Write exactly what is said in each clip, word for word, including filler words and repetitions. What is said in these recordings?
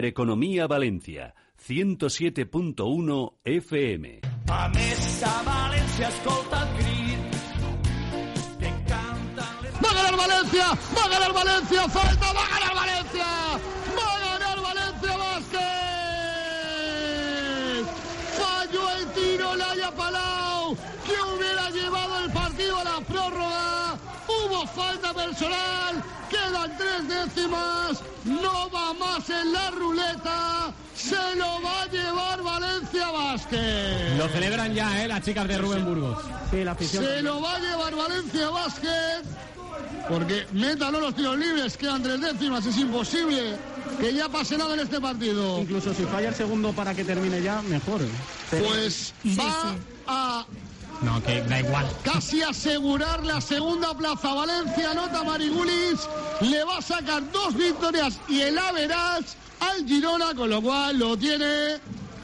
Economía Valencia, ciento siete punto uno F M. A Mesa Valencia, escolta el crit que cantan les... ¡Va a ganar Valencia! ¡Va a ganar Valencia! ¡Falta! ¡Va a ganar Valencia! ¡Va a ganar Valencia Vázquez! Falló el tiro Laia Palau, que hubiera llevado el partido a la prórroga. Hubo falta personal. Quedan tres décimas. No va más en la ruleta. Se lo va a llevar Valencia Vázquez. Lo celebran ya, ¿eh? Las chicas de Rubén Burgos. Sí, la afición. Se lo va a llevar Valencia Vázquez. Porque métalo los tiros libres. Quedan tres décimas. Es imposible que ya pase nada en este partido. Incluso si falla el segundo para que termine ya, mejor. Pues sí, va sí. a... No, que da igual. Casi asegurar la segunda plaza. Valencia anota Marigulis. Le va a sacar dos victorias y el average al Girona, con lo cual lo tiene...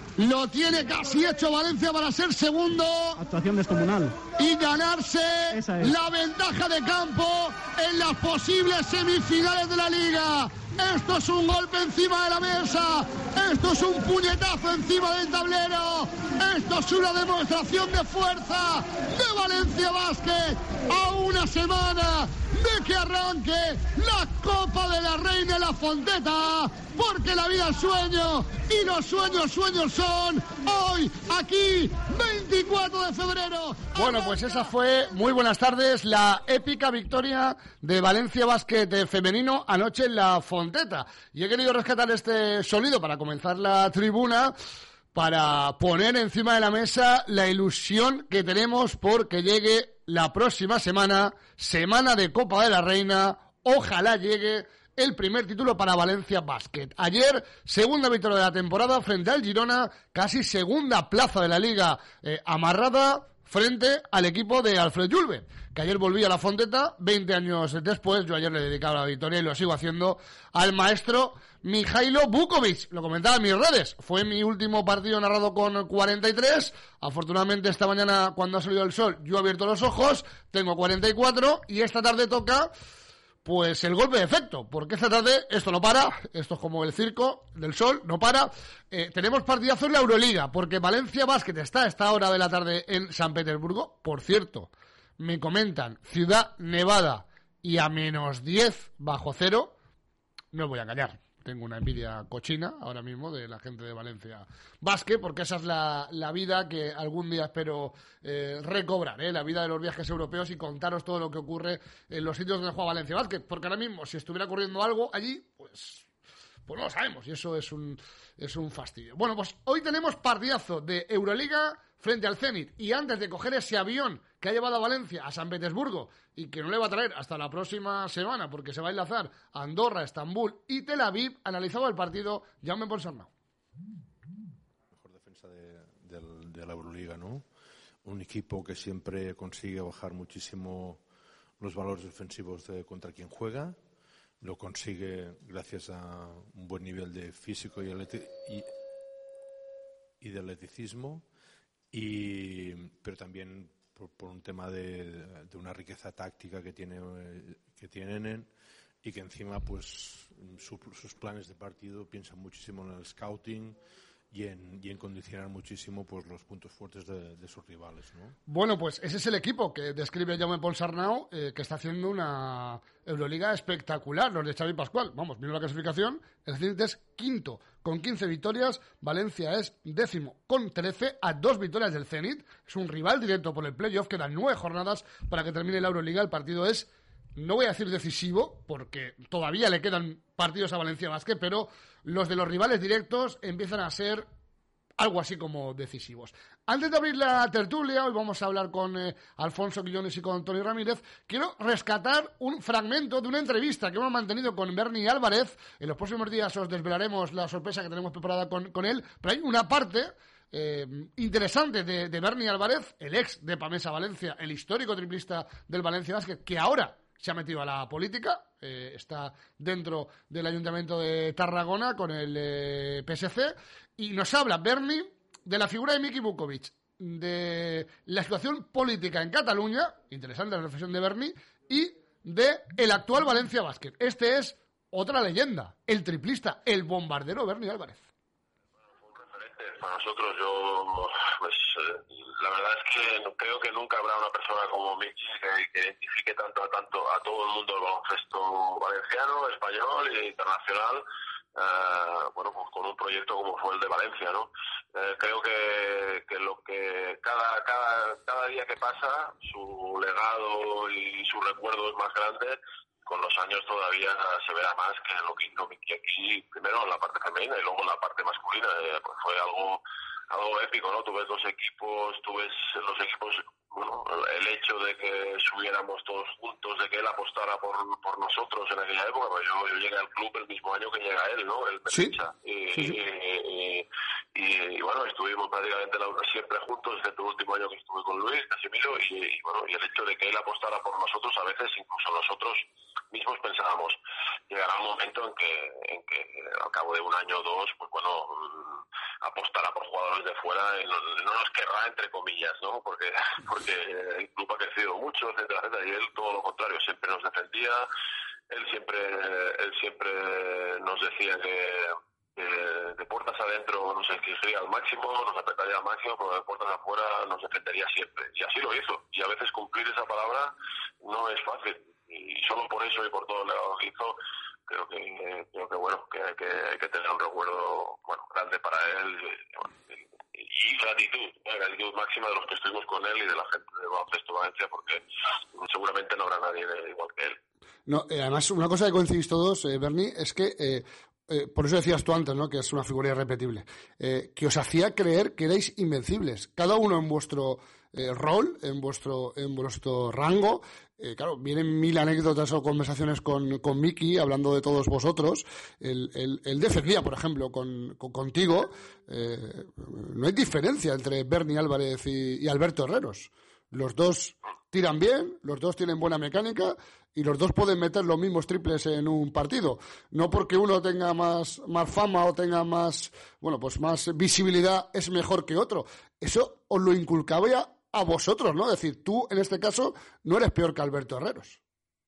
Lo tiene casi hecho Valencia para ser segundo. Actuación descomunal. Y ganarse es. la ventaja de campo en las posibles semifinales de la Liga. Esto es un golpe encima de la mesa. Esto es un puñetazo encima del tablero. Esto es una demostración de fuerza de Valencia Vázquez a una semana de que arranque la Copa de la Reina en la Fonteta, porque la vida es sueño y los sueños sueños son hoy, aquí, veinticuatro de febrero. Bueno, pues esa fue, muy buenas tardes, la épica victoria de Valencia Basket femenino anoche en la Fonteta. Y he querido rescatar este sonido para comenzar la tribuna, para poner encima de la mesa la ilusión que tenemos porque llegue la próxima semana, semana de Copa de la Reina. Ojalá llegue el primer título para Valencia Basket. Ayer, segunda victoria de la temporada frente al Girona, casi segunda plaza de la Liga eh, amarrada frente al equipo de Alfred Julve, que ayer volvía a la Fonteta, veinte años después. Yo ayer le dedicaba la victoria y lo sigo haciendo al maestro Mijailo Vukovic. Lo comentaba en mis redes, fue mi último partido narrado con cuarenta y tres, afortunadamente esta mañana cuando ha salido el sol yo he abierto los ojos, tengo cuarenta y cuatro y esta tarde toca pues el golpe de efecto, porque esta tarde esto no para, esto es como el circo del sol, no para. Eh, tenemos partidazo en la Euroliga, porque Valencia Basket está a esta hora de la tarde en San Petersburgo. Por cierto, me comentan, Ciudad Nevada y a menos diez bajo cero. No os voy a engañar, tengo una envidia cochina ahora mismo de la gente de Valencia Basket, porque esa es la, la vida que algún día espero eh, recobrar, ¿eh? La vida de los viajes europeos y contaros todo lo que ocurre en los sitios donde juega Valencia Basket, porque ahora mismo si estuviera ocurriendo algo allí, pues... Pues no lo sabemos y eso es un, es un fastidio. Bueno, pues hoy tenemos partidazo de Euroliga frente al Zenit. Y antes de coger ese avión que ha llevado a Valencia a San Petersburgo y que no le va a traer hasta la próxima semana porque se va a enlazar a Andorra, Estambul y Tel Aviv, analizaba el partido Jaume Ponsarnau. Mejor defensa de, de, de la Euroliga, ¿no? Un equipo que siempre consigue bajar muchísimo los valores defensivos de contra quien juega. Lo consigue gracias a un buen nivel de físico y, y, y de atleticismo, y, pero también por, por un tema de, de una riqueza táctica que, tiene, que tienen, y que encima pues su, sus planes de partido piensan muchísimo en el scouting y en, y en condicionar muchísimo pues los puntos fuertes de, de sus rivales, ¿no? Bueno, pues ese es el equipo que describe Jaume Ponsarnau, eh, que está haciendo una Euroliga espectacular, los de Xavi Pascual. Vamos, mira la clasificación, el Zenit es quinto con quince victorias, Valencia es décimo con trece, a dos victorias del Zenit, es un rival directo por el playoff, quedan nueve jornadas para que termine la Euroliga. El partido es, no voy a decir decisivo, porque todavía le quedan partidos a Valencia Basket, pero los de los rivales directos empiezan a ser algo así como decisivos. Antes de abrir la tertulia, hoy vamos a hablar con eh, Alfonso Quillones y con Tony Ramírez. Quiero rescatar un fragmento de una entrevista que hemos mantenido con Berni Álvarez. En los próximos días os desvelaremos la sorpresa que tenemos preparada con, con él, pero hay una parte eh, interesante de, de Berni Álvarez, el ex de Pamesa Valencia, el histórico triplista del Valencia Basket, que ahora se ha metido a la política, eh, está dentro del Ayuntamiento de Tarragona con el eh, P S C, y nos habla Berni de la figura de Miki Vukovic, de la situación política en Cataluña, interesante la reflexión de Berni, y de el actual Valencia Basket. Este es otra leyenda, el triplista, el bombardero Berni Álvarez. Un referente para nosotros. Yo, pues, eh, la verdad es que creo que nunca habrá una persona como Michi que, que identifique tanto a tanto a todo el mundo del baloncesto valenciano, español e internacional. Uh, bueno, pues con un proyecto como fue el de Valencia, ¿no? Uh, creo que, que lo que cada, cada, cada día que pasa, su legado y su recuerdo es más grande. Con los años todavía se verá más que lo que hizo Michi aquí, primero en la parte femenina y luego en la parte masculina. Eh, pues fue algo algo épico, ¿no? Tú ves los equipos, tú ves los equipos, bueno, el hecho de que subiéramos todos juntos, de que él apostara por, por nosotros en aquella época, pues yo, yo llegué al club el mismo año que llega él, ¿no? Él me sí. ficha. Y, sí, sí. Y, y, y bueno, estuvimos prácticamente la, siempre juntos, excepto el último año que estuve con Luis, Casimiro, y, y bueno, y el hecho de que él apostara por nosotros, a veces incluso nosotros mismos pensábamos, llegará un momento en que, en que al cabo de un año o dos, pues bueno, apostará por jugadores de fuera y no, no nos querrá, entre comillas, ¿no? Porque, porque el club ha crecido mucho, etcétera, etcétera, y él todo lo contrario, siempre nos defendía, él siempre, él siempre nos decía que, que de puertas adentro nos exigía al máximo, nos apretaría al máximo, pero de puertas afuera nos defendería siempre, y así lo hizo, y a veces cumplir esa palabra no es fácil, y solo por eso y por todo lo que hizo, creo que creo que bueno que, que hay que tener un recuerdo bueno grande para él y, y gratitud, ¿eh? gratitud máxima de los que estuvimos con él y de la gente de Baloncesto Valencia, porque seguramente no habrá nadie igual que él. No, eh, además una cosa que coincidís todos, eh, Berni, es que eh, eh, por eso decías tú antes, ¿no? Que es una figura irrepetible, eh, que os hacía creer que erais invencibles, cada uno en vuestro eh, rol, en vuestro en vuestro rango. Eh, claro, vienen mil anécdotas o conversaciones con, con Miki, hablando de todos vosotros. Él, él, él defendía, por ejemplo, con, con contigo. Eh, no hay diferencia entre Berni Álvarez y, y Alberto Herreros. Los dos tiran bien, los dos tienen buena mecánica y los dos pueden meter los mismos triples en un partido. No porque uno tenga más, más fama o tenga más, bueno, pues más visibilidad es mejor que otro. Eso os lo inculcaba ya a vosotros, ¿no? Es decir, tú, en este caso, no eres peor que Alberto Herreros.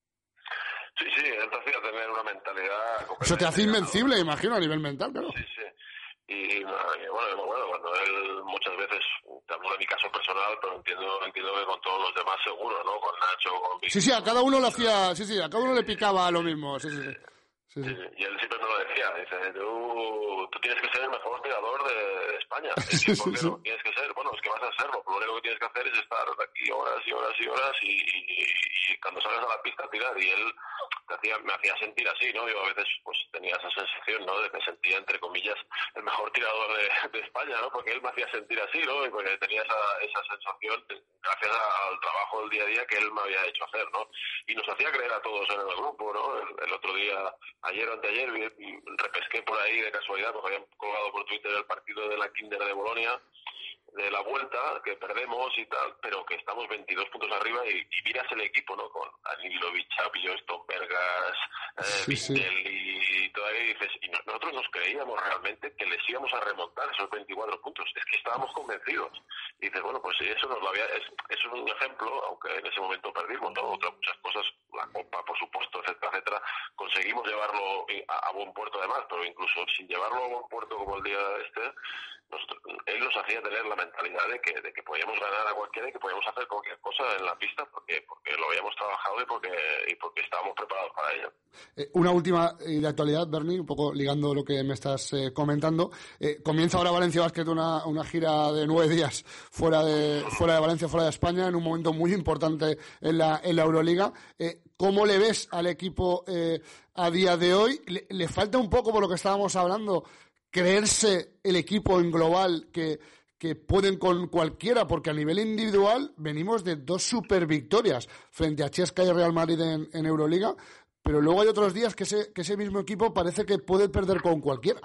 Sí, sí, él te hacía tener una mentalidad... Eso te hace invencible, ¿no? Imagino, a nivel mental, claro. Sí, sí. Y, y bueno, bueno, cuando él muchas veces, te hablo de mi caso personal, pero entiendo entiendo que con todos los demás seguro, ¿no? Con Nacho, con Vicky. Sí, sí, a cada uno le hacía... Sí, sí, a cada uno le picaba lo mismo, sí, sí, sí. Sí, sí. Y él siempre me lo decía, dice, tú, tú tienes que ser el mejor tirador de, de España. Sí, ¿Por qué sí, no? sí. Tienes que ser, bueno, es que vas a serlo, lo único que tienes que hacer es estar aquí horas y horas y horas y, y, y cuando sales a la pista tirar, y él me hacía, me hacía sentir así, ¿no? Yo a veces pues tenía esa sensación, ¿no? De que me sentía, entre comillas, el mejor tirador de, de España, ¿no? Porque él me hacía sentir así, ¿no? Y porque tenía esa, esa sensación gracias al trabajo del día a día que él me había hecho hacer, ¿no? Y nos hacía creer a todos en el grupo, ¿no? El, el otro día, ayer o anteayer, repesqué por ahí de casualidad, porque habían colgado por Twitter el partido de la Kinder de Bolonia, de la vuelta, que perdemos y tal, pero que estamos veintidós puntos arriba y, y miras el equipo, ¿no? Con Anilovic, Chapio, Stombergas, eh, Vindelli sí. y todo ahí, y dices, y nosotros nos creíamos realmente que les íbamos a remontar esos veinticuatro puntos, es que estábamos convencidos. Y dices, bueno, pues eso nos lo había, es, es un ejemplo, aunque en ese momento perdimos, ¿no? Otras muchas cosas, la Copa, por supuesto, etcétera, etcétera, conseguimos llevarlo a, a buen puerto además, pero incluso sin llevarlo a buen puerto como el día este, nosotros, él nos hacía tener la mentalidad de que, de que podíamos ganar a cualquiera y que podíamos hacer cualquier cosa en la pista porque, porque lo habíamos trabajado y porque, y porque estábamos preparados para ello. Eh, una última de actualidad, Berni, un poco ligando lo que me estás eh, comentando. Eh, comienza ahora Valencia Basket una, una gira de nueve días fuera de, fuera de Valencia, fuera de España, en un momento muy importante en la, en la Euroliga. Eh, ¿Cómo le ves al equipo eh, a día de hoy? Le, le falta un poco, por lo que estábamos hablando, creerse el equipo en global que, que pueden con cualquiera, porque a nivel individual venimos de dos super victorias frente a Chesca y Real Madrid en, en Euroliga, pero luego hay otros días que ese, que ese mismo equipo parece que puede perder con cualquiera.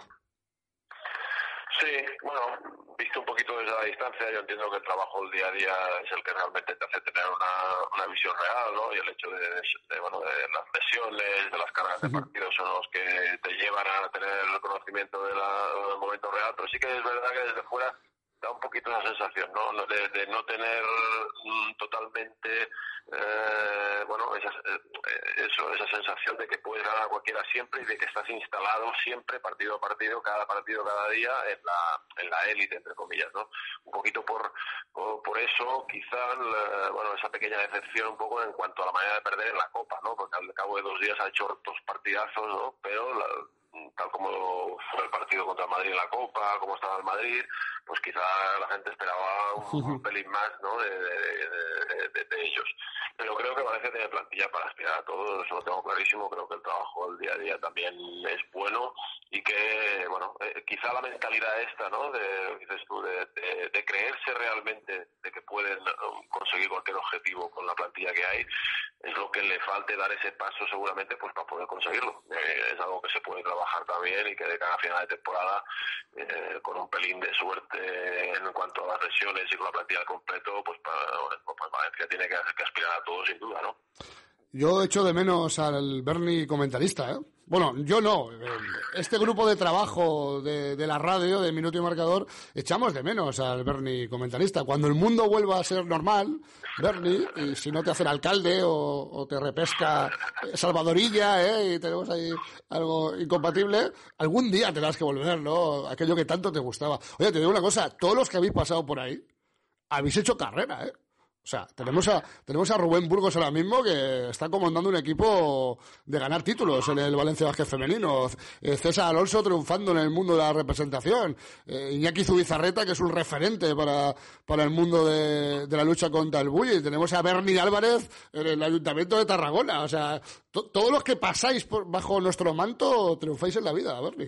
Sí, bueno, visto un poquito desde la distancia, yo entiendo que el trabajo del día a día es el que realmente te hace tener una, una visión real, ¿no? Y el hecho de, de, bueno, de las lesiones, de las cargas de partidos son los que te llevan a tener el conocimiento de la, del momento real, pero sí que es verdad que desde fuera da un poquito esa sensación, ¿no? De, de no tener mm, totalmente, eh, bueno, esa, eh, eso, esa sensación de que puedes ganar a cualquiera siempre y de que estás instalado siempre, partido a partido, cada partido, cada día, en la en la élite, entre comillas, ¿no? Un poquito por por, por eso, quizá, la, bueno, esa pequeña decepción un poco en cuanto a la manera de perder en la Copa, ¿no? Porque al cabo de dos días ha hecho dos partidazos, ¿no? Pero la, tal como fue el partido contra el Madrid en la Copa, como estaba el Madrid, pues quizá la gente esperaba un, un pelín más, ¿no? de, de, de, de, de ellos. Pero creo que Valencia tiene plantilla para aspirar a todo, eso lo tengo clarísimo. Creo que el trabajo del día a día también es bueno y que, bueno, eh, quizá la mentalidad esta, ¿no? De, dices tú, de, de, de creerse realmente de que pueden um, conseguir cualquier objetivo con la plantilla que hay, es lo que le falte dar ese paso seguramente pues para poder conseguirlo. Eh, es algo que se puede trabajar también y que de cara a final de temporada, eh, con un pelín de suerte en cuanto a las lesiones y con la plantilla al completo, pues, para, bueno, pues Valencia tiene que, que aspirar a todo sin duda, ¿no? Yo echo de menos al Berni comentarista, ¿eh? Bueno, yo no. Este grupo de trabajo de, de la radio, de Minuto y Marcador, echamos de menos al Berni comentarista. Cuando el mundo vuelva a ser normal, Berni, y si no te hacen alcalde o, o te repesca Salvadorilla, ¿eh? Y tenemos ahí algo incompatible, algún día tendrás que volver, ¿no? Aquello que tanto te gustaba. Oye, te digo una cosa, todos los que habéis pasado por ahí, habéis hecho carrera, ¿eh? O sea, tenemos a tenemos a Rubén Burgos ahora mismo que está comandando un equipo de ganar títulos en el Valencia Basket femenino. César Alonso triunfando en el mundo de la representación. Eh, Iñaki Zubizarreta, que es un referente para, para el mundo de, de la lucha contra el bullying. Tenemos a Berni Álvarez en el Ayuntamiento de Tarragona. O sea, to, todos los que pasáis por, bajo nuestro manto triunfáis en la vida, Berni.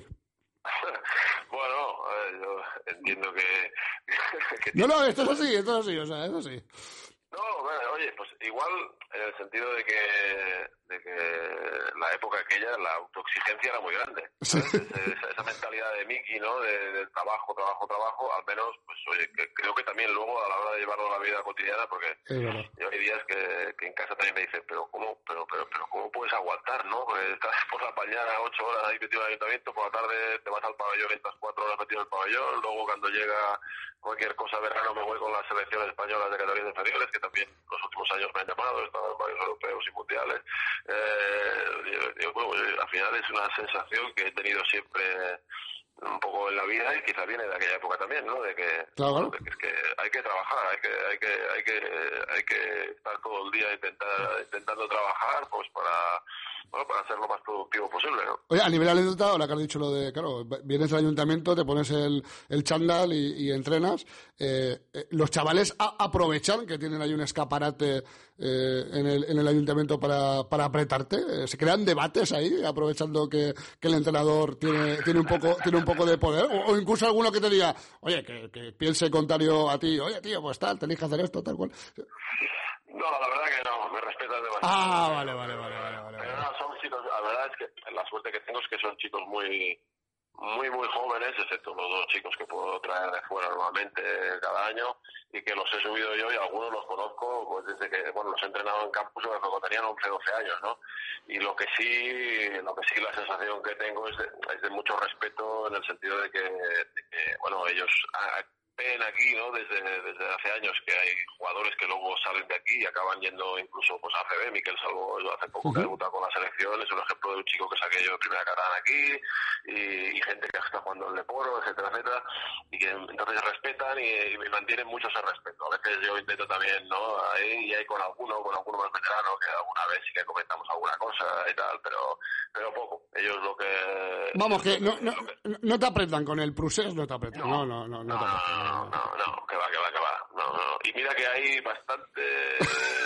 Bueno, eh, yo entiendo que... que no, no, esto es así, esto es así, o sea, es así. No, bueno, oye, pues igual en el sentido de que de que la época aquella, la autoexigencia era muy grande. Sí. Esa, esa mentalidad de Miki, ¿no? De, de trabajo, trabajo, trabajo, al menos, pues oye, que creo que también luego a la hora de llevarlo a la vida cotidiana, porque yo hay días que, que en casa también me dicen, pero ¿cómo, pero, pero, pero cómo puedes aguantar, no? Porque estás por la mañana ocho horas ahí metido en el ayuntamiento, por la tarde te vas al pabellón, estás cuatro horas metido en el pabellón, luego cuando llega cualquier cosa verano me voy con las selecciones españolas de categorías inferiores, que también los últimos años me han llamado, he estado en varios europeos y mundiales. Eh, yo, yo, bueno, al final es una sensación que he tenido siempre un poco en la vida y quizá viene de aquella época también, ¿no? De que, claro. de que es que hay que trabajar, hay que hay que hay que hay que estar todo el día intentar, intentando trabajar, pues para bueno, para ser lo más productivo posible, ¿no? Oye, a nivel anécdota, ahora que has dicho lo de, claro, vienes al ayuntamiento, te pones el, el chándal y, y entrenas, eh, eh, los chavales a, aprovechan que tienen ahí un escaparate eh, en, el, en el ayuntamiento para, para apretarte, eh, se crean debates ahí, aprovechando que, que el entrenador tiene, tiene un poco, tiene un poco de poder, o, o incluso alguno que te diga, oye, que, que piense contrario a ti, oye, tío, pues tal, tenéis que hacer esto, tal cual. No, la verdad que no, me respetas demasiado. Ah, vale, vale, vale, vale, vale. Pero no, son chicos, la verdad es que la suerte que tengo es que son chicos muy, muy, muy jóvenes, excepto los dos chicos que puedo traer de fuera normalmente cada año, y que los he subido yo y algunos los conozco, pues desde que, bueno, los he entrenado en campus cuando tenían once, doce años, ¿no? Y lo que sí, lo que sí la sensación que tengo es de, es de mucho respeto en el sentido de que, de que bueno, ellos ven aquí, ¿no? Desde, desde hace años que hay jugadores que luego salen de aquí y acaban yendo incluso pues a A C B. Miquel Salvo hace poco que debuta con la selección, es un ejemplo de un chico que saqué yo de primera catalana aquí, y, y gente que está jugando en Leporo, etcétera, etcétera, y que entonces respetan y, y mantienen mucho ese respeto. A veces yo intento también, ¿no? Ahí y hay con alguno, con alguno más veterano, que alguna vez sí que comentamos alguna cosa y tal, pero pero poco. Ellos lo que... Vamos, que no, no, no te apretan con el Prusés, no te apretan, no, no, no, no, no te apretan. No, no, no, que va, que va, que va. No, no. Y mira que hay bastante...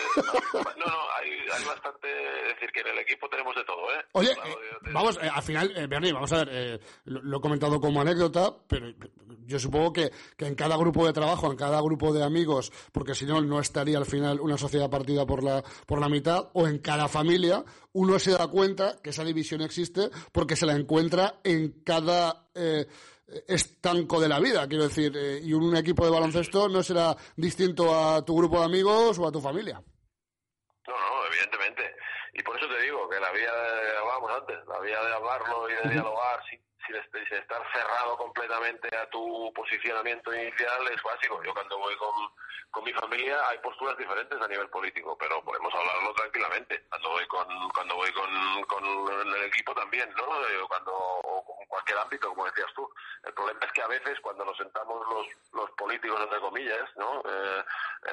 No, no, hay, hay bastante... Es decir, que en el equipo tenemos de todo, ¿eh? Oye, claro, eh, de... vamos, eh, al final, eh, Berni, vamos a ver, eh, lo, lo he comentado como anécdota, pero yo supongo que, que en cada grupo de trabajo, en cada grupo de amigos, porque si no, no estaría al final una sociedad partida por la, por la mitad, o en cada familia, uno se da cuenta que esa división existe porque se la encuentra en cada... Eh, estanco de la vida, quiero decir, eh, y un equipo de baloncesto no será distinto a tu grupo de amigos o a tu familia. No, no, evidentemente. Y por eso te digo que la vía de, hablábamos antes, la vía de hablarlo y de dialogar sin, sin, sin estar cerrado completamente a tu posicionamiento inicial es básico. Yo cuando voy con, con mi familia hay posturas diferentes a nivel político, pero podemos hablarlo tranquilamente. Cuando voy con cuando voy con, con el equipo también, ¿no? Cuando o con cualquier ámbito, como decías tú. El problema es que a veces cuando nos sentamos los los políticos, entre comillas, ¿no? Eh,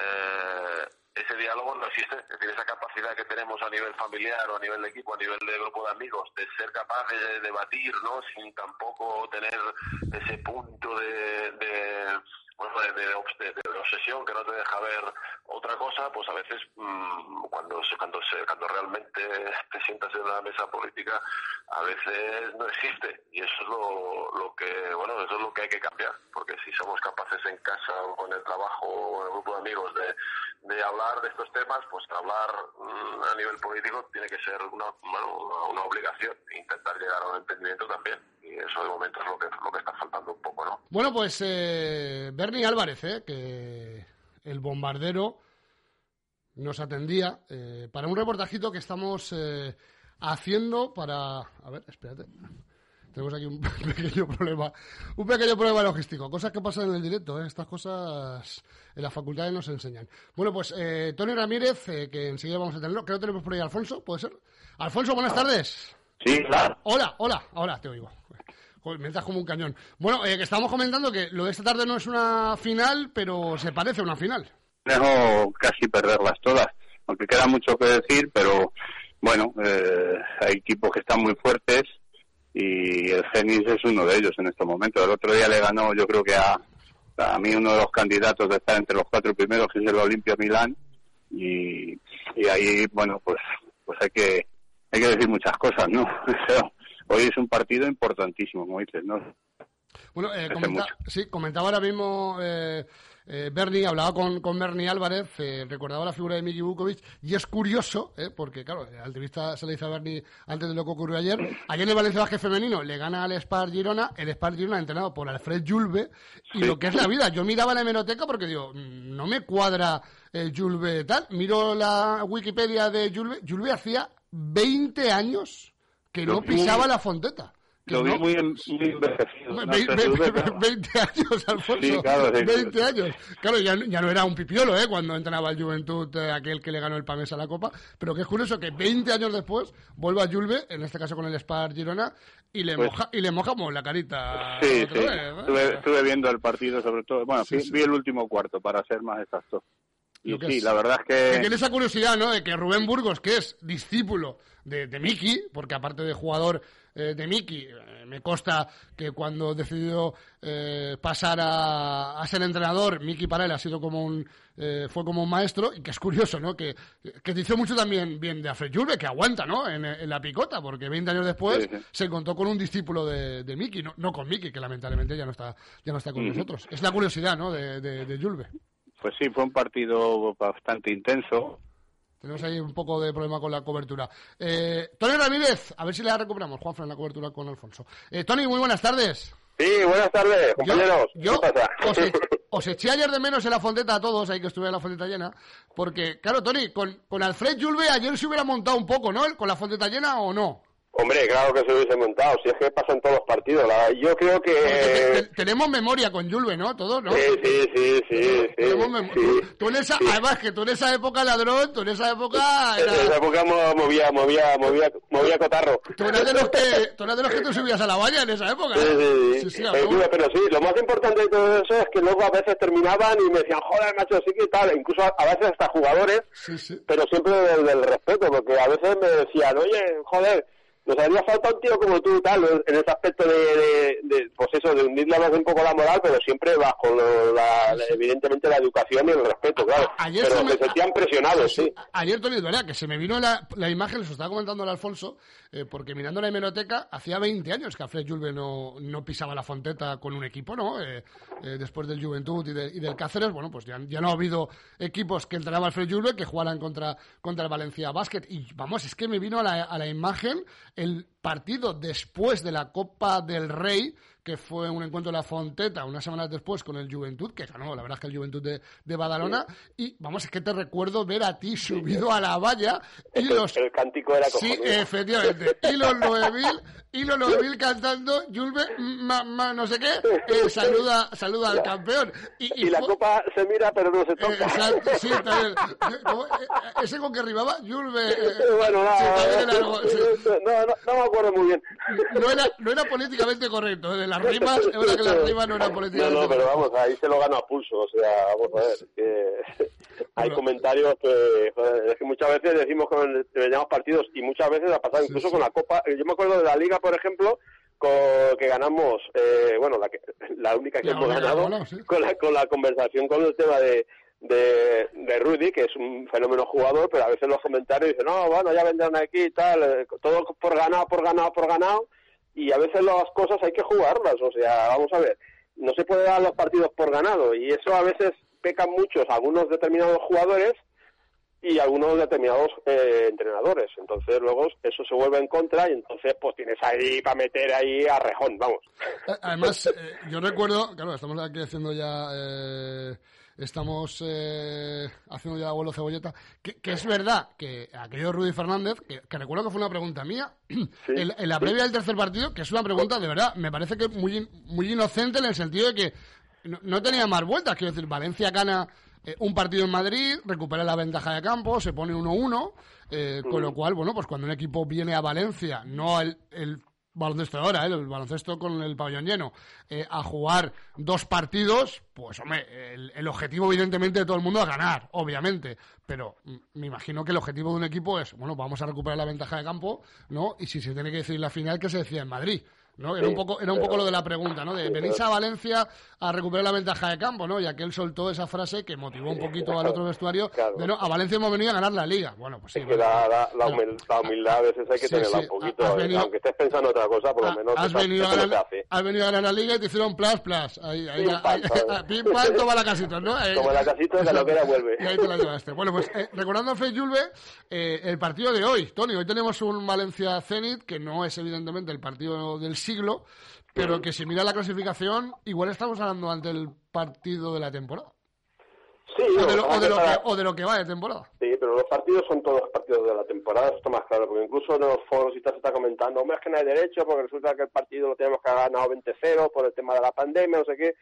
eh, ese diálogo no existe. Es decir, esa capacidad que tenemos a nivel familiar o a nivel de equipo, a nivel de grupo de amigos, de ser capaces de debatir, ¿no? Sin tampoco tener ese punto de, de bueno, de, de, de, de obsesión que no te deja ver otra cosa, pues a veces mmm, cuando se, cuando se, cuando realmente te sientas en la mesa política, a veces no existe, y eso es lo, lo que, bueno, eso es lo que hay que cambiar, porque si somos capaces en casa o con el trabajo o en el grupo de amigos de, de hablar de estos temas, pues hablar mmm, a nivel político tiene que ser una, bueno, una, una obligación, intentar llegar a un entendimiento también. Y eso de momento es lo que, lo que está faltando un poco, ¿no? Bueno, pues eh, Berni Álvarez, eh, que el bombardero nos atendía eh, para un reportajito que estamos eh, haciendo para... A ver, espérate. Tenemos aquí un pequeño problema, un pequeño problema logístico. Cosas que pasan en el directo, ¿eh? Estas cosas en las facultades nos enseñan. Bueno, pues eh, Tony Ramírez, eh, que enseguida vamos a tenerlo. Creo que tenemos por ahí a Alfonso, ¿puede ser? Alfonso, buenas tardes. Sí, claro. Hola, hola, ahora te oigo. Joder, me estás como un cañón. Bueno, eh, que estamos comentando que lo de esta tarde no es una final, pero se parece a una final. Dejo casi perderlas todas, aunque queda mucho que decir, pero bueno, eh, hay equipos que están muy fuertes y el Zenit es uno de ellos en estos momentos. El otro día le ganó, yo creo que a, a mí uno de los candidatos de estar entre los cuatro primeros, que es el Olimpia Milán, y, y ahí, bueno, pues pues hay que hay que decir muchas cosas, ¿no? Hoy es un partido importantísimo, como dices, ¿no? Bueno, eh, comenta, sí, comentaba ahora mismo eh, eh, Berni, hablaba con, con Berni Álvarez, eh, recordaba la figura de Miki Vukovic, y es curioso, eh, porque claro, la entrevista se le hizo a Berni antes de lo que ocurrió ayer. Ayer en el Valencia Basket femenino le gana al Spar Girona, el Spar Girona entrenado por Alfred Julve, y sí, lo que es la vida, yo miraba la hemeroteca porque digo, no me cuadra eh, Julve tal, miro la Wikipedia de Julve, Julve hacía veinte años que no pisaba la fonteta. Lo vi no, muy, muy envejecido. No veinte, veinte, veinte años, Alfonso. Sí, claro, sí, veinte años. Claro, ya, ya no era un pipiolo, ¿eh? Cuando entrenaba el Juventud, eh, aquel que le ganó el Pamés a la Copa. Pero que es curioso que veinte años después vuelva a Julve, en este caso con el Spar Girona, y le, pues, moja, y le mojamos la carita. Sí, sí. Vez, ¿eh? estuve, estuve viendo el partido, sobre todo. Bueno, sí, vi, sí. vi el último cuarto, para ser más exacto. Y sí, es, la verdad es que... que tiene esa curiosidad, ¿no? De que Rubén Burgos, que es discípulo de, de Miki, porque aparte de jugador eh, de Miki, eh, me consta que cuando decidió eh, pasar a, a ser entrenador, Miki para él ha sido como un... Eh, fue como un maestro, y que es curioso, ¿no? Que, que dice mucho también bien de Alfred Julve, que aguanta, ¿no? En, en la picota, porque veinte años después sí, sí. se encontró con un discípulo de, de Miki, no, no con Miki, que lamentablemente ya no está, ya no está con uh-huh. nosotros. Es la curiosidad, ¿no? De, de, de Julve. Pues sí, fue un partido bastante intenso. Tenemos ahí un poco de problema con la cobertura. Eh, Tony Ramírez, a ver si la recuperamos, Juanfran, en la cobertura con Alfonso. Eh, Tony, muy buenas tardes. Sí, buenas tardes, compañeros. Yo, yo ¿Qué pasa? Os, e, os eché ayer de menos en la Fonteta a todos, ahí que estuve en la Fonteta llena, porque, claro, Tony, con, con Alfred Julve ayer se hubiera montado un poco, ¿no? ¿Con la Fonteta llena o no? Hombre, claro que se hubiese montado, si es que pasan todos los partidos. La, yo creo que... Te, te, tenemos memoria con Julve, ¿no? Todos, ¿no? Sí, sí, sí, sí. Tenemos mem- sí, tú, tú en esa, sí. Además que tú en esa época ladrón, tú en esa época... Era... En esa época movía, movía, movía, movía cotarro. Tú eras de los que, tú eras de los que te subías a la valla en esa época. Sí, sí, sí. sí, sí eh, pero sí, lo más importante de todo eso es que luego a veces terminaban y me decían, joder, macho, sí que tal, incluso a, a veces hasta jugadores, sí, sí. pero siempre del, del respeto, porque a veces me decían, oye, joder, nos haría falta un tío como tú y tal, en ese aspecto de, de, de pues eso, de hundirle a veces un poco la moral, pero siempre bajo lo, la, la, evidentemente la educación y el respeto, claro. Ayer pero se me, se sentían presionados, sí. sí. Ayer, Tony, ¿verdad? Que se me vino la, la imagen, les estaba comentando el Alfonso, eh, porque mirando la hemeroteca, hacía veinte años que Alfred Julve no, no pisaba la Fonteta con un equipo, ¿no? Eh, eh, después del Juventud y, de, y del Cáceres, bueno, pues ya, ya no ha habido equipos que entrenaba Alfred Julve que jugaran contra, contra el Valencia Basket. Y vamos, es que me vino a la, a la imagen el partido después de la Copa del Rey, que fue un encuentro de la Fonteta unas semanas después con el Juventud, que ganó, la verdad es que el Juventud de, de Badalona, sí. Y vamos, es que te recuerdo ver a ti subido sí. a la valla y el, los... El cántico era cojonudo. Sí, efectivamente, y los nueve mil, y los nueve mil cantando, Julve, ma, ma, no sé qué, eh, saluda, saluda al campeón. Y, y, y la fue... copa se mira pero no se toca. Eh, exacto, sí, también. Como, eh, ese con que rimaba, Julve... Eh, bueno, no, sí, no, era algo, sí. no, no, no me acuerdo muy bien. No era, no era políticamente correcto, de las rimas, es verdad que las rimas no eran políticamente No, no, pero correctas. vamos, ahí se lo gano a pulso, o sea, vamos a ver, que hay bueno. comentarios que, joder, es que muchas veces decimos que veníamos partidos y muchas veces ha pasado, sí, incluso sí. con la Copa, yo me acuerdo de la Liga, por ejemplo, con, que ganamos, eh, bueno, la, que, la única que la hemos ganado, ganado sí. con, la, con la conversación con el tema de de de Rudy, que es un fenómeno jugador, pero a veces los comentarios dicen, no, bueno, ya vendrán aquí y tal, todo por ganado, por ganado, por ganado, y a veces las cosas hay que jugarlas, o sea, vamos a ver, no se puede dar los partidos por ganado, y eso a veces pecan muchos, algunos determinados jugadores y algunos determinados eh, entrenadores, entonces luego eso se vuelve en contra y entonces pues tienes ahí para meter ahí a rejón, vamos. Además, eh, yo recuerdo, claro, estamos aquí haciendo ya... Eh... Estamos eh, haciendo ya abuelo cebolleta, que, que es verdad que aquello Rudy Fernández, que, que recuerdo que fue una pregunta mía, sí, en, en la previa sí. del tercer partido, que es una pregunta de verdad, me parece que muy muy inocente en el sentido de que no, no tenía más vueltas, quiero decir, Valencia gana eh, un partido en Madrid, recupera la ventaja de campo, se pone uno uno, eh, mm. con lo cual, bueno, pues cuando un equipo viene a Valencia, no el... el baloncesto ahora, ¿eh? El baloncesto con el pabellón lleno, eh, a jugar dos partidos, pues hombre, el, el objetivo evidentemente de todo el mundo es ganar, obviamente, pero me imagino que el objetivo de un equipo es, bueno, vamos a recuperar la ventaja de campo, ¿no? Y si se tiene que decidir la final, que se decida en Madrid, ¿no? Era un poco, era un poco lo de la pregunta, ¿no? De venís a Valencia a recuperar la ventaja de campo, ¿no? Y aquel soltó esa frase que motivó un poquito al otro vestuario, claro. de no, a Valencia hemos venido a ganar la Liga. Bueno, pues sí. Es bueno, que la, la, la, humildad, la humildad a veces hay que sí, tenerla sí. un poquito, venido, aunque estés pensando otra cosa, por lo menos has venido, a ganar, has venido a ganar la Liga y te hicieron plas, plas. Ahí, ahí, pim, ahí, pam, pim, pam, toma la casita, ¿no? Ahí, toma la casita, que lo que era vuelve. Y ahí te la llevaste. Bueno, pues eh, recordando a Fey Julve, eh, el partido de hoy, Tony, hoy tenemos un Valencia-Zenit, que no es evidentemente el partido del siglo, pero que si mira la clasificación, igual estamos hablando ante el partido de la temporada. Sí, o de, lo, o, de lo que, o de lo que va de temporada. Sí, pero los partidos son todos partidos de la temporada, esto más claro, porque incluso en los foros y tal se está comentando, hombre, es que no hay derecho, porque resulta que el partido lo tenemos que haber ganado veinte cero por el tema de la pandemia, no sé qué.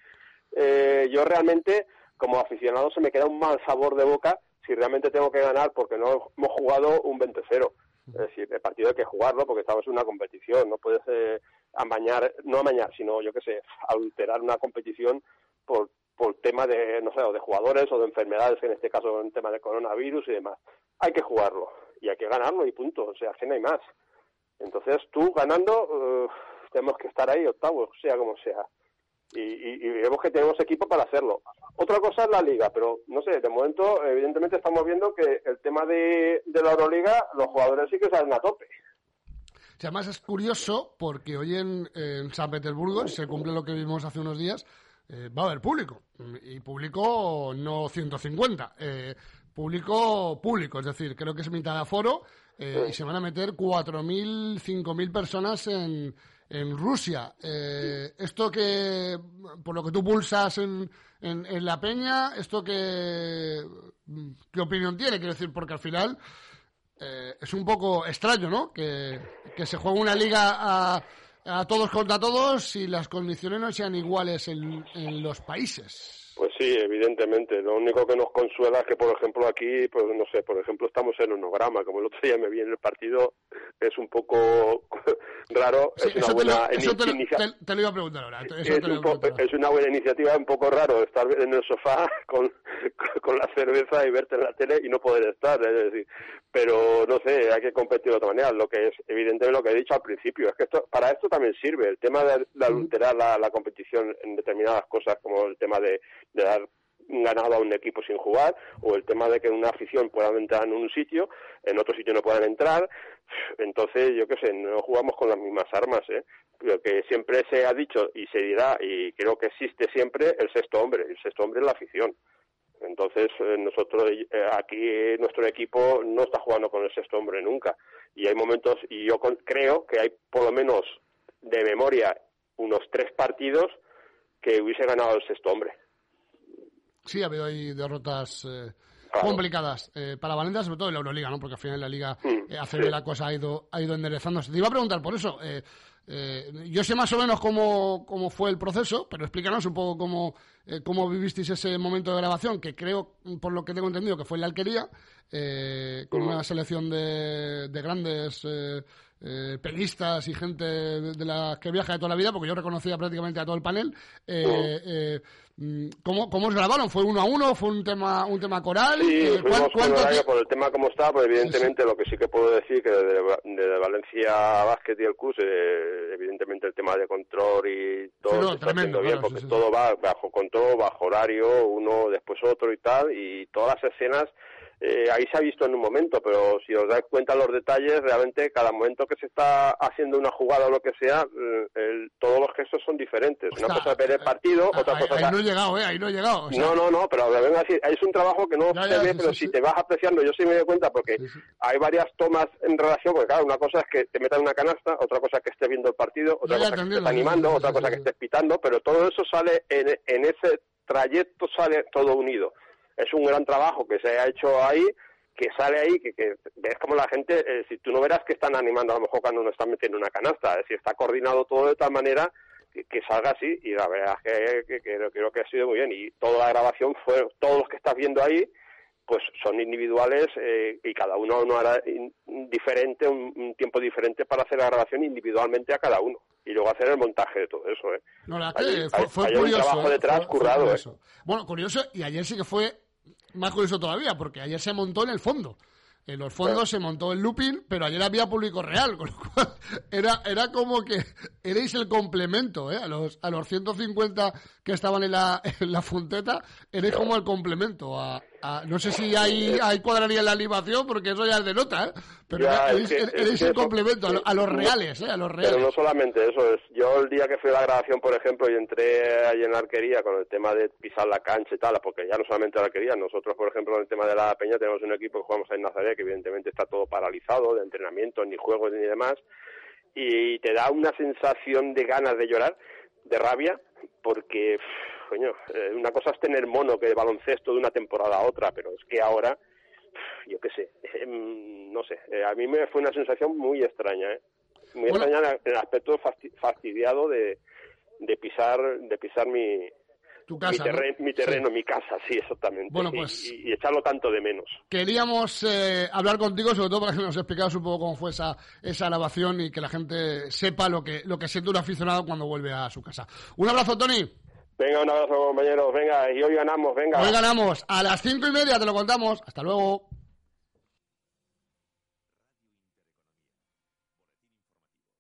Eh, yo realmente, como aficionado, se me queda un mal sabor de boca si realmente tengo que ganar porque no hemos jugado un veinte cero. Es decir, el partido hay que jugarlo porque estamos en una competición, no puedes eh, amañar, no amañar, sino, yo qué sé, alterar una competición por por tema de, no sé, o de jugadores o de enfermedades, en este caso en tema de coronavirus y demás. Hay que jugarlo y hay que ganarlo y punto, o sea, que no hay más. Entonces tú ganando, uh, tenemos que estar ahí octavos, sea como sea. Y, y, y vemos que tenemos equipo para hacerlo. Otra cosa es la Liga, pero no sé, de momento evidentemente estamos viendo que el tema de, de la Euroliga, los jugadores sí que salen a tope. Y además es curioso porque hoy en, en San Petersburgo, se cumple lo que vimos hace unos días, eh, va a haber público. Y público no ciento cincuenta, eh, público público, es decir, creo que es mitad de aforo, eh, sí. Y se van a meter cuatro mil, cinco mil personas en, en Rusia. Eh, esto que, por lo que tú pulsas en, en, en la peña, esto que, ¿qué opinión tiene? Quiero decir, porque al final eh, es un poco extraño, ¿no? Que, que se juegue una liga a, a todos contra todos y las condiciones no sean iguales en, en los países. Pues sí, evidentemente. Lo único que nos consuela es que, por ejemplo, aquí, pues no sé, por ejemplo, estamos en onograma. Como el otro día me vi en el partido, es un poco raro. Sí, es una buena iniciativa. Te, te lo iba a preguntar ahora. Eso es, te lo un po- es una buena iniciativa, un poco raro estar en el sofá con, con la cerveza y verte en la tele y no poder estar. Es decir, pero no sé, hay que competir de otra manera. Lo que es, evidentemente, lo que he dicho al principio, es que esto, para esto también sirve. El tema de, de adulterar la, la competición en determinadas cosas, como el tema de de dar ganado a un equipo sin jugar, o el tema de que una afición pueda entrar en un sitio, en otro sitio no puedan entrar. Entonces, yo qué sé, no jugamos con las mismas armas, ¿eh? Lo que siempre se ha dicho y se dirá, y creo que existe siempre, el sexto hombre. El sexto hombre es la afición. Entonces, eh, nosotros eh, aquí, nuestro equipo no está jugando con el sexto hombre nunca. Y hay momentos, y yo con, creo que hay por lo menos de memoria unos tres partidos que hubiese ganado el sexto hombre. Sí, ha habido ahí derrotas eh, claro. complicadas eh, para Valencia, sobre todo en la Euroliga, ¿no? Porque al final la Liga Mm, eh, A C B sí. la cosa ha ido ha ido enderezándose. Te iba a preguntar por eso. Eh, eh, yo sé más o menos cómo, cómo fue el proceso, pero explícanos un poco cómo, eh, cómo vivisteis ese momento de grabación, que creo, por lo que tengo entendido, que fue en la Alquería, eh, con Mm. una selección de, de grandes eh, eh, pelistas y gente de, de la que viaja de toda la vida, porque yo reconocía prácticamente a todo el panel. Eh, Mm. eh, ¿Cómo, ¿Cómo os grabaron? ¿Fue uno a uno? ¿Fue un tema un tema coral? Sí, Eh, fuimos ¿cuán- con cuánto horario ti- por el tema como está, pues evidentemente lo que sí que puedo decir que desde, desde Valencia Basket y el C U S, eh, evidentemente el tema de control y todo Sí, no, se está tremendo, haciendo bien, claro, porque sí, sí. todo va bajo control, bajo horario, uno después otro y tal, y todas las escenas, eh, ahí se ha visto en un momento, pero si os dais cuenta los detalles, realmente cada momento que se está haciendo una jugada o lo que sea, eh, el- todos los gestos son diferentes. Una Ostras, cosa es ver el partido, Ah, otra ahí, cosa ahí es... no he llegado, ¿eh? Ahí no he llegado. o sea, No, no, no, pero venga, sí, es un trabajo que no Ya, se ya, ve, sí, pero sí, si sí. te vas apreciando, yo sí me doy cuenta porque Sí, sí. hay varias tomas en relación, porque claro, una cosa es que te metan una canasta, otra cosa es que estés viendo el partido, otra Ya, ya, cosa te es que entiendo, estés sí, animando, sí, sí, otra sí, cosa sí, que sí. estés pitando, pero todo eso sale en, en ese trayecto, sale todo unido. Es un gran trabajo que se ha hecho ahí, que sale ahí, que, que ves como la gente, eh, si tú no verás que están animando a lo mejor cuando no están metiendo una canasta, es decir, está coordinado todo de tal manera que, que salga así, y la verdad es que, que, que creo que ha sido muy bien, y toda la grabación fue, todos los que estás viendo ahí, pues son individuales, eh, y cada uno no hará in- diferente, un, un tiempo diferente para hacer la grabación individualmente a cada uno, y luego hacer el montaje de todo eso, ¿eh? No, la verdad que Hay- fue, hay- fue hay un curioso. trabajo ¿eh? detrás Fue- fue currado, curioso. Bueno, curioso, y ayer sí que fue más curioso todavía, porque ayer se montó en el fondo. En los fondos Claro. se montó el looping, pero ayer había público real, con lo cual era, era como que erais el complemento, ¿eh? A los, a los ciento cincuenta que estaban en la, en la funteta, erais como el complemento. A, a- no sé si hay, hay cuadraría en la animación, porque eso ya es de nota, ¿eh? Pero Ya, era- es erais, que- erais es que el eso- complemento a, lo- a los no- reales, ¿eh? A los Pero reales. no solamente eso, es yo el día que fui a la grabación, por ejemplo, y entré ahí en la arquería con el tema de pisar la cancha y tal, porque ya no solamente la arquería, nosotros, por ejemplo, en el tema de la Peña tenemos un equipo que jugamos en Nazaret, que evidentemente está todo paralizado, de entrenamiento, ni juegos ni demás, y te da una sensación de ganas de llorar, de rabia, porque, pff, coño, eh, una cosa es tener mono que de baloncesto de una temporada a otra, pero es que ahora, pff, yo qué sé, eh, no sé, eh, a mí me fue una sensación muy extraña, ¿eh? Muy Bueno. extraña en el aspecto fasti- fastidiado de, de pisar de pisar mi, Tu casa, mi, ¿no? terre- mi terreno, Sí. mi casa, sí, exactamente. Bueno, y- pues- y, y echarlo tanto de menos. Queríamos eh, hablar contigo, sobre todo para que nos explicaras un poco cómo fue esa, esa grabación y que la gente sepa lo que, lo que siente un aficionado cuando vuelve a su casa. Un abrazo, Tony. Venga, un abrazo, compañeros. Venga, y hoy ganamos, venga. Hoy ganamos a las cinco y media, te lo contamos. Hasta luego.